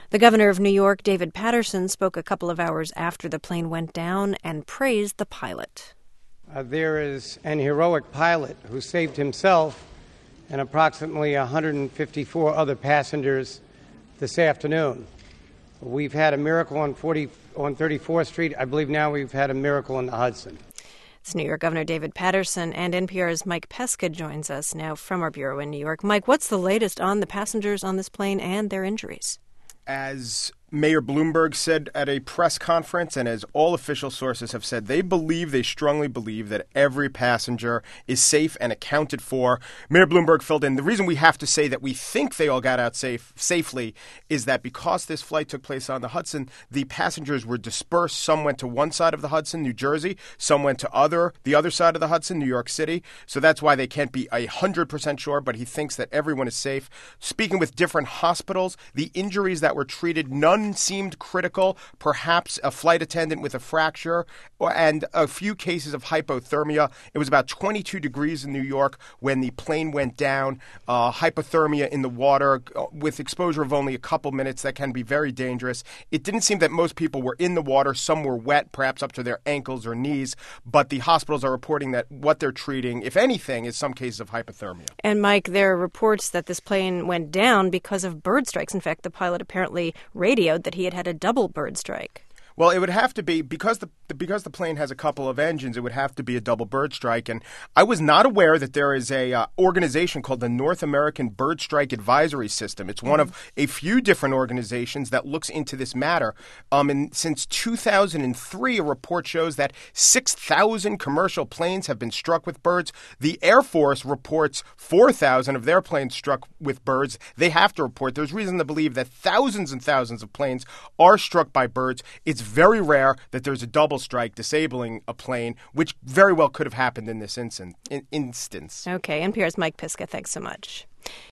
The governor of New York, David Paterson, spoke a couple of hours after the plane went down and praised the pilot. There is an heroic pilot who saved himself and approximately 154 other passengers this afternoon. We've had a miracle on 34th Street. I believe now we've had a miracle in the Hudson. It's New York Governor David Paterson, and NPR's Mike Pesca joins us now from our bureau in New York. Mike, what's the latest on the passengers on this plane and their injuries? As Mayor Bloomberg said at a press conference, and as all official sources have said, they strongly believe that every passenger is safe and accounted for. Mayor Bloomberg filled in. The reason we have to say that we think they all got out safely is that because this flight took place on the Hudson, the passengers were dispersed. Some went to one side of the Hudson, New Jersey. Some went to the other side of the Hudson, New York City. So that's why they can't be 100% sure, but he thinks that everyone is safe. Speaking with different hospitals, the injuries that were treated, none seemed critical, perhaps a flight attendant with a fracture and a few cases of hypothermia. It was about 22 degrees in New York when the plane went down. Hypothermia in the water with exposure of only a couple minutes, that can be very dangerous. It didn't seem that most people were in the water. Some were wet, perhaps up to their ankles or knees, but the hospitals are reporting that what they're treating, if anything, is some cases of hypothermia. And Mike, there are reports that this plane went down because of bird strikes. In fact, the pilot apparently radioed that he had a double bird strike. Well, it would have to be, because the plane has a couple of engines, it would have to be a double bird strike. And I was not aware that there is a organization called the North American Bird Strike Advisory System. It's one of a few different organizations that looks into this matter. And since 2003, a report shows that 6,000 commercial planes have been struck with birds. The Air Force reports 4,000 of their planes struck with birds. They have to report. There's reason to believe that thousands and thousands of planes are struck by birds. It's very rare that there's a double strike disabling a plane, which very well could have happened in this instance. Okay, NPR's Mike Pesca, thanks so much.